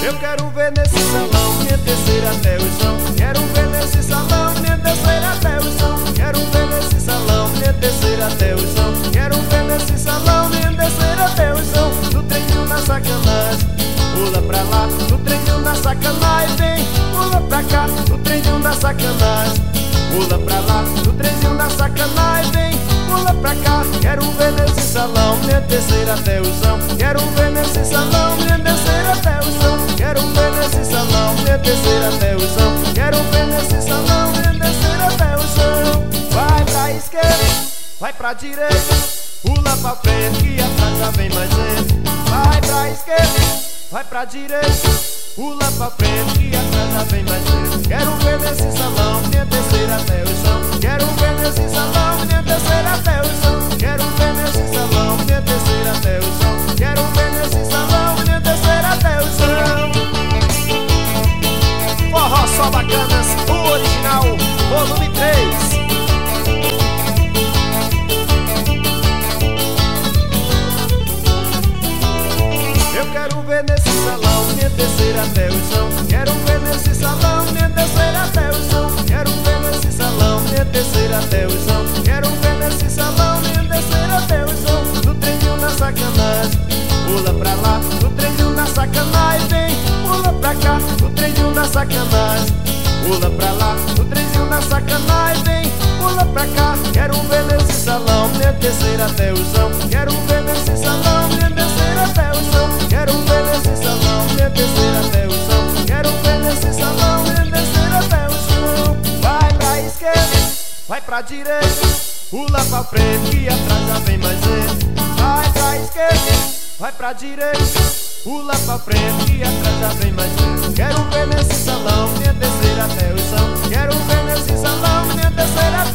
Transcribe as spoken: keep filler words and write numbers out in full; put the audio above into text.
Eu quero ver nesse salão minha terceira até o chão. Quero ver nesse salão minha terceira até o chão. Quero ver nesse salão minha terceira até o chão. Quero ver nesse salão minha terceira até o chão. No trenzinho na sacanagem, pula pra lá. No trenzinho na sacanagem, vem, pula pra cá. No trenzinho na sacanagem, pula pra lá. No trenzinho na sacanagem, vem, pula pra cá. Quero ver nesse salão minha terceira até o chão. Quero ver nesse salão minha terceira até o chão. Quero ver nesse salão minha terceira até o chão. Quero ver nesse salão minha terceira até o chão. Vai pra esquerda, vai pra direita, pula pra frente que atrás já vem mais gente. Vai pra esquerda, vai pra direita, pula pra frente que atrás já vem mais gente. Quero ver nesse salão minha terceira até o chão. Quero ver nesse salão minha terceira até o chão. Quero ver nesse salão minha terceira até o chão. Quero ver nesse salão minha terceira até o chão. Forró Só Bacanas, o original, volume três. Eu quero ver nesse salão minha terceira até o chão. Quero ver nesse salão minha terceira até o chão. Quero ver nesse salão minha terceira até o chão. Quero ver nesse salão minha terceira até o chão. No trenzinho na sacanagem, pula pra lá. No trenzinho na sacanagem, vem, pula pra cá. No trenzinho na sacanagem, pula pra lá. No trenzinho na sacanagem, vem, pula pra cá. Quero ver nesse salão minha terceira até o chão. Quero ver nesse salão minha terceira até o chão. Quero ver nesse salão minha terceira até o chão. Quero ver nesse salão minha terceira até o chão. Vai pra esquerda, vai pra direita, pula pra frente que atrás já vem mais gente. Vai pra esquerda, vai pra direita, pula pra frente que atrás já vem mais gente. Quero ver nesse salão minha terceira até o chão. Quero ver nesse salão minha terceira